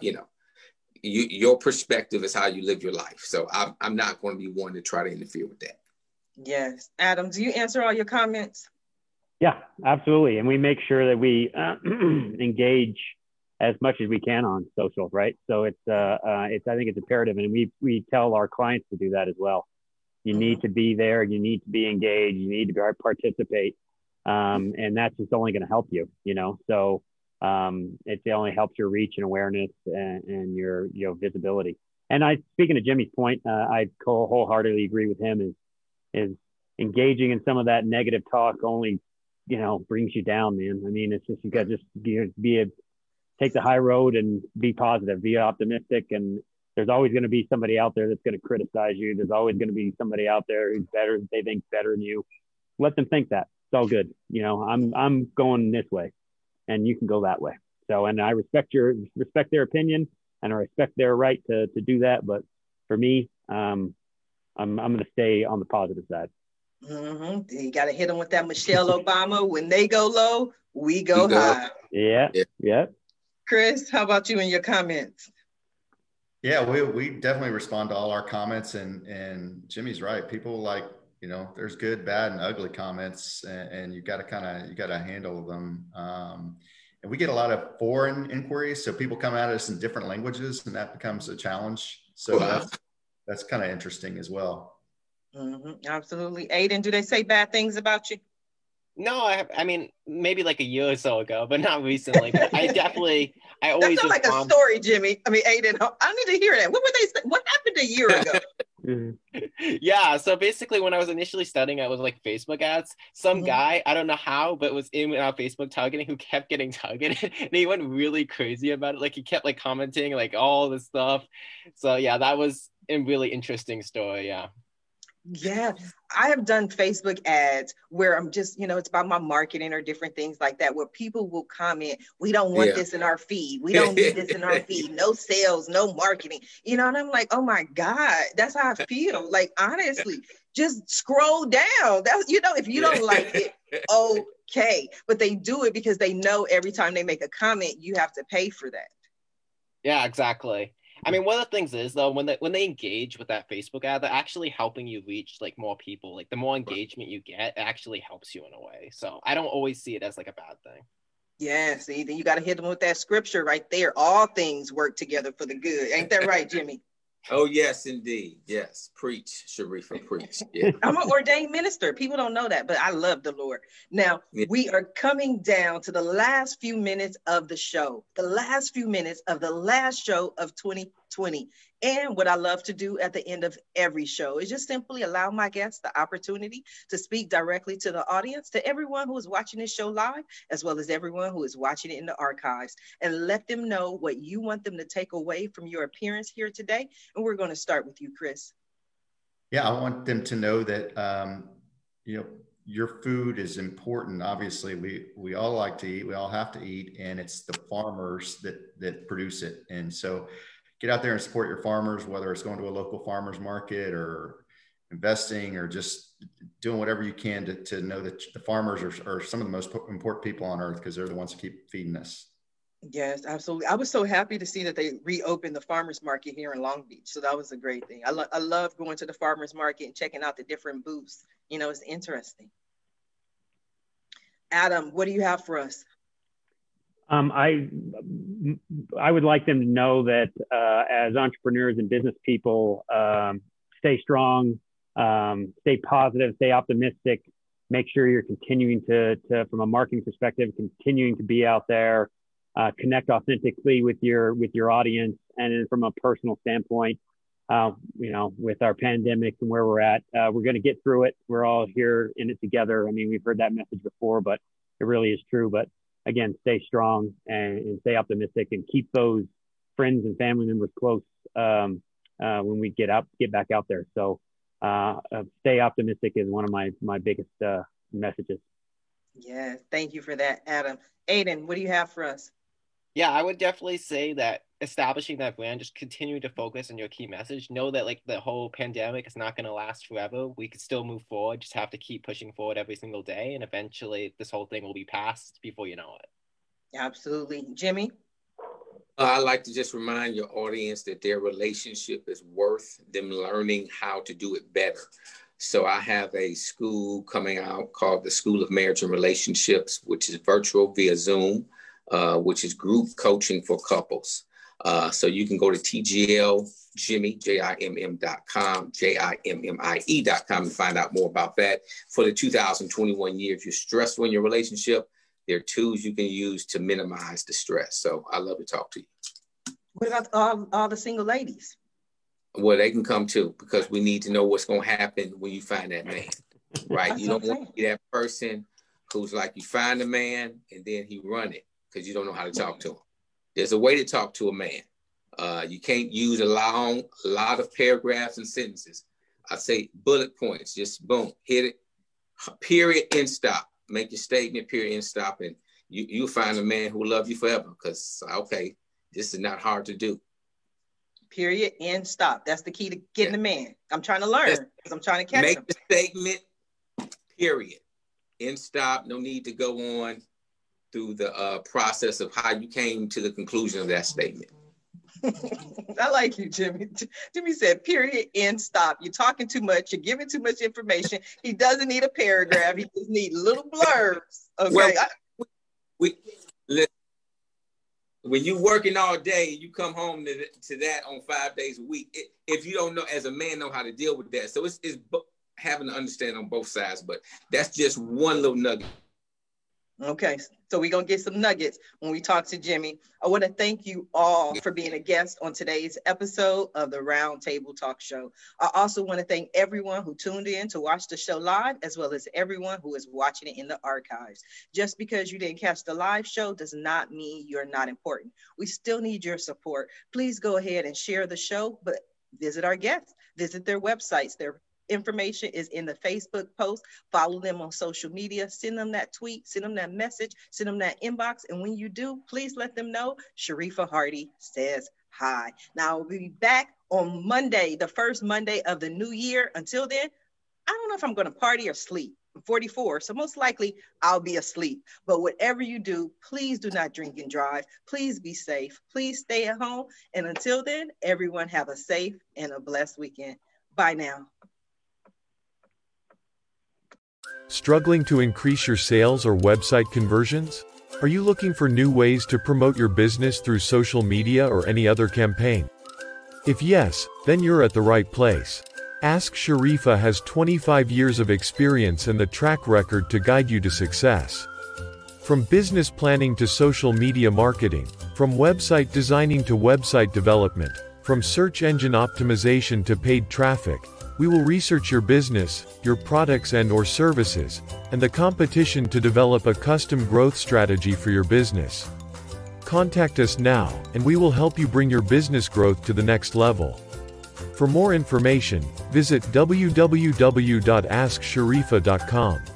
Your perspective is how you live your life. So I'm not going to be one to try to interfere with that. Yes. Adam, do you answer all your comments? Yeah, absolutely. And we make sure that we engage as much as we can on social, right? So I think it's imperative. And we tell our clients to do that as well. You need to be there. You need to be engaged. You need to participate. And that's just only going to help you, So it only helps your reach and awareness and your visibility. And speaking of Jimmy's point, I wholeheartedly agree with him. Is engaging in some of that negative talk only brings you down, man. I mean, it's just you got to take the high road and be positive, be optimistic, and there's always going to be somebody out there that's going to criticize you. There's always going to be somebody out there who's better, they think better than you. Let them think that. It's all good. I'm going this way, and you can go that way. So, and I respect their opinion, and I respect their right to do that. But for me, I'm going to stay on the positive side. You got to hit them with that Michelle Obama. When they go low, we go high. Yeah. Chris, how about you and your comments? Yeah, we definitely respond to all our comments, and Jimmy's right. People there's good, bad, and ugly comments, and you got to handle them. And we get a lot of foreign inquiries, so people come at us in different languages, and that becomes a challenge. So that's kind of interesting as well. Absolutely. Aiden, do they say bad things about you? No, I mean, maybe like a year or so ago, but not recently. But I always That's not like a story, Jimmy. I mean, Aiden, I need to hear that. What were they saying? What happened a year ago? Yeah, so basically when I was initially studying, it was like Facebook ads. Some guy, I don't know how, but was in our Facebook targeting who kept getting targeted, and he went really crazy about it. Like he kept commenting all this stuff. So yeah, that was a really interesting story. Yeah, I have done Facebook ads where I'm just, it's about my marketing or different things like that, where people will comment, we don't want this in our feed. We don't need this in our feed. No sales, no marketing, and I'm like, oh my God, that's how I feel. Like, honestly, just scroll down. That's, if you don't like it, okay. But they do it because they know every time they make a comment, you have to pay for that. Yeah, exactly. I mean, one of the things is though, when they engage with that Facebook ad, they're actually helping you reach more people. The more engagement you get, it actually helps you in a way. So I don't always see it as a bad thing. Yeah, see, then you got to hit them with that scripture right there. All things work together for the good. Ain't that right, Jimmy? Oh, yes, indeed. Yes. Preach, Sharifa, preach. Yeah. I'm an ordained minister. People don't know that, but I love the Lord. Now, we are coming down to the last few minutes of the show, the last few minutes of the last show of 2020. And what I love to do at the end of every show is just simply allow my guests the opportunity to speak directly to the audience, to everyone who is watching this show live, as well as everyone who is watching it in the archives, and let them know what you want them to take away from your appearance here today. And we're going to start with you, Chris. Yeah, I want them to know that, your food is important. Obviously, we all like to eat, we all have to eat, and it's the farmers that produce it. And so get out there and support your farmers, whether it's going to a local farmers market or investing or just doing whatever you can to know that the farmers are some of the most important people on earth, because they're the ones who keep feeding us. Yes, absolutely. I was so happy to see that they reopened the farmers market here in Long Beach. So that was a great thing. I love going to the farmers market and checking out the different booths. You know, it's interesting. Adam, what do you have for us? I would like them to know that as entrepreneurs and business people, stay strong, stay positive, stay optimistic. Make sure you're continuing to from a marketing perspective, continuing to be out there. Connect authentically with your audience, and then from a personal standpoint, with our pandemic and where we're at, we're going to get through it. We're all here in it together. I mean, we've heard that message before, but it really is true. But again, stay strong and stay optimistic, and keep those friends and family members close when we get back out there. So stay optimistic is one of my biggest messages. Yeah, thank you for that, Adam. Aiden, what do you have for us? Yeah, I would definitely say that establishing that brand, just continue to focus on your key message. Know that like the whole pandemic is not going to last forever. We could still move forward. Just have to keep pushing forward every single day, and eventually this whole thing will be past before you know it. Absolutely. Jimmy? I'd like to just remind your audience that their relationship is worth them learning how to do it better. So I have a school coming out called the School of Marriage and Relationships, which is virtual via Zoom, which is group coaching for couples. So you can go to TGLJimmie.com, JIMMIE.com, and find out more about that. For the 2021 year, if you're stressful in your relationship, there are tools you can use to minimize the stress. So I love to talk to you. What about all the single ladies? Well, they can come too, because we need to know what's going to happen when you find that man, right? You don't want to be that person who's like, you find a man and then he run it because you don't know how to talk to him. There's a way to talk to a man. You can't use a lot of paragraphs and sentences. I say bullet points, just boom, hit it, period, end, stop. Make your statement, period, end, stop, and you'll find a man who will love you forever, because, okay, this is not hard to do. Period, end, stop. That's the key to getting a man. I'm trying to learn, because I'm trying to catch him. Make the statement, period, end, stop. No need to go on through the process of how you came to the conclusion of that statement. I like you, Jimmy. Jimmy said, period, end, stop. You're talking too much. You're giving too much information. He doesn't need a paragraph. He just needs little blurbs. Okay. Well, when you're working all day, you come home to that on 5 days a week. If you don't know, as a man, know how to deal with that. So it's having to understand on both sides, but that's just one little nugget. Okay, so we're going to get some nuggets when we talk to Jimmy. I want to thank you all for being a guest on today's episode of the Roundtable Talk Show. I also want to thank everyone who tuned in to watch the show live, as well as everyone who is watching it in the archives. Just because you didn't catch the live show does not mean you're not important. We still need your support. Please go ahead and share the show, but visit our guests, visit their websites. Their information is in the Facebook post. Follow them on social media. Send them that tweet, send them that message, send them that inbox. And when you do, please let them know Sharifa Hardy says hi. Now, we'll be back on Monday, the first Monday of the new year. Until then, I don't know if I'm going to party or sleep. I'm 44, so most likely I'll be asleep. But whatever you do, please do not drink and drive. Please be safe. Please stay at home. And until then, everyone have a safe and a blessed weekend. Bye now. Struggling to increase your sales or website conversions? Are you looking for new ways to promote your business through social media or any other campaign? If yes, then you're at the right place. Ask Sharifa has 25 years of experience and the track record to guide you to success. From business planning to social media marketing, from website designing to website development, from search engine optimization to paid traffic, we will research your business, your products and/or services, and the competition to develop a custom growth strategy for your business. Contact us now, and we will help you bring your business growth to the next level. For more information, visit www.asksharifa.com.